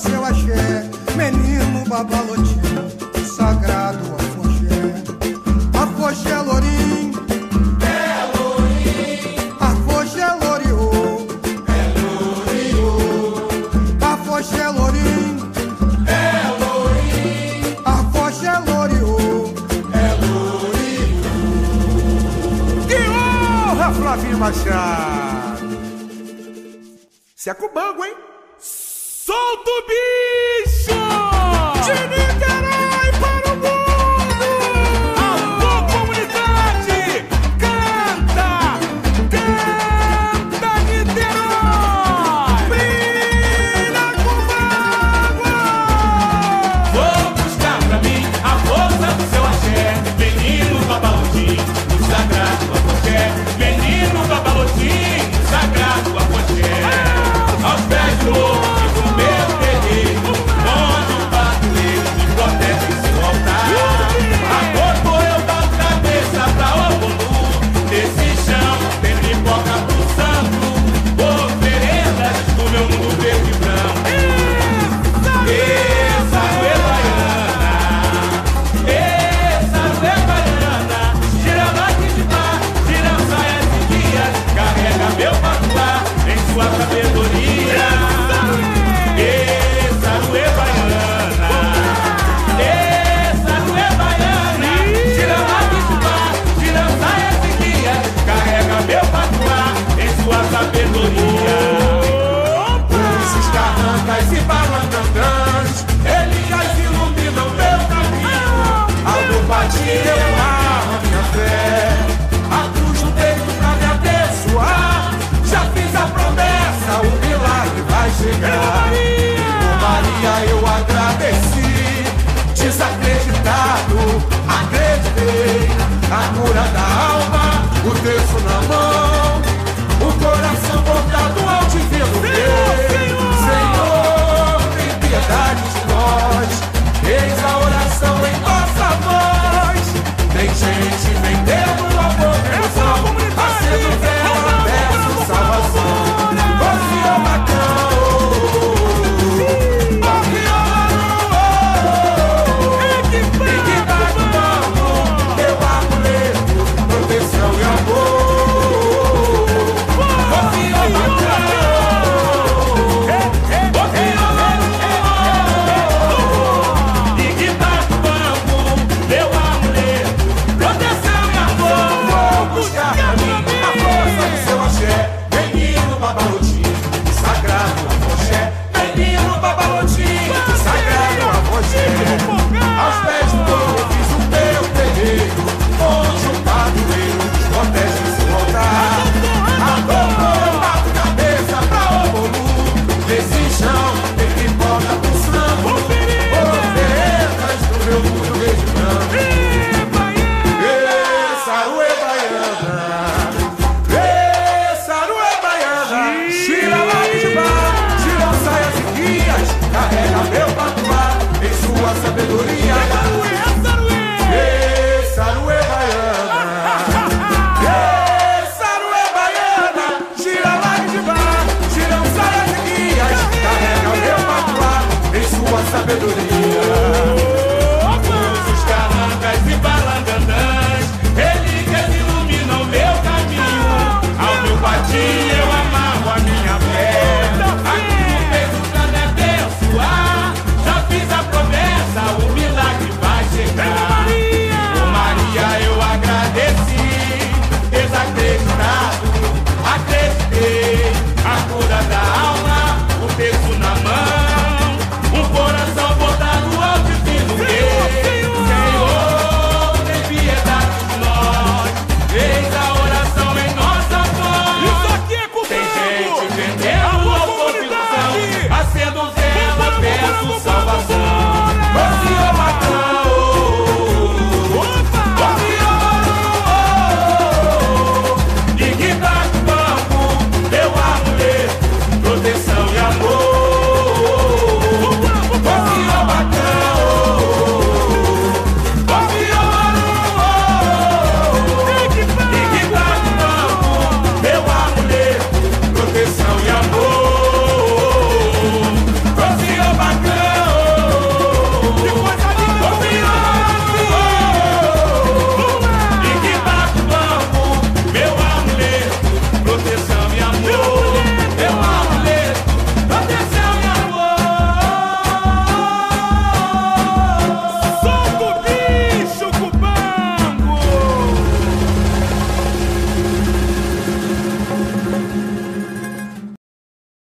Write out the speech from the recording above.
seu axé, menino babalotinho, sagrado afoxé. Afoxé lourim, é lourim. Afoxé loriô, é loriô. Afoxé lourim, é lourim. Afoxé loriô, é loriô. Que honra, Flavinho Machado! Se é com o banco, hein? Solta o bicho! De Niterói para o mundo! Alô, comunidade! Canta! Canta, Niterói! Brilha com água! Vou buscar pra mim a força do seu axé, menino babalotim, o sagrado afoxé, menino babalotim, o sagrado afoxé. Aos pés do morro e do meu terreiro, onde o padroeiro me protege e se voltar. Agora eu boto cabeça pra Obolu, nesse chão tem pipoca pro santo, oferendas do meu mundo verde e branco. Essa é baiana, essa é baiana, tira bate de bar, tira saias e guias, carrega meu patuá em sua sabedoria. Essa não é baiana, essa não é baiana, tira bate de bar, tira saias e guias, carrega meu patuá em sua sabedoria. Os escarrancas e balangandãs, eles iluminam meu caminho. Ao meu patinho eu amarro a minha fé, a cruz no peito pra me abençoar. Já fiz a promessa, o milagre vai chegar. Por Maria eu agradeci, desacreditado, acreditei. A cura da alma, o terço na mão, o coração voltado ao divino rei. Senhor, tem piedade de nós, eis a oração em nossa voz. Tem gente vendendo amor, emoção, acendo vela, peço salvação. Confia bacão, confia e que dá de mão, meu amuleto, proteção e amor. Confia bacão, e que dá de mão, meu amuleto, proteção e amor. Vou buscar pra mim a força do seu axé, menino babalotim, sagrado afoxé, menino babalotim, sagrado afoxé. Aos pés do morro eu fiz o meu terreiro, onde o padroeiro nos protege e se voltar. Agora eu bato cabeça pra Obolu, nesse chão tem pipoca pro santo, oferendas do meu mundo verde e branco. Essa é baiana, essa não é baiana, tira lá de bar, tira saias e guias, carrega meu patuá em sua sabedoria. Essa não é baiana, essa não é baiana, tira lá de bar, tira saias e guias, carrega meu patuá em sua sabedoria. Os carrancas e balangandãs, relíquias iluminam meu caminho. Ao meu patinho eu amarro a minha fé, aqui no peito pra me abençoar. Já fiz a promessa, o milagre vai chegar. Por Maria eu agradeci, desacreditado, acreditei. A cura da alma, o terço na mão, um coração voltado ao divino rei. Senhor, tem piedade de nós, eis a oração em nossa voz. Isso aqui é com Tem fogo! gente vendendo Alô, louvor e comunidade! ilusão, acendo vela, peço salvação.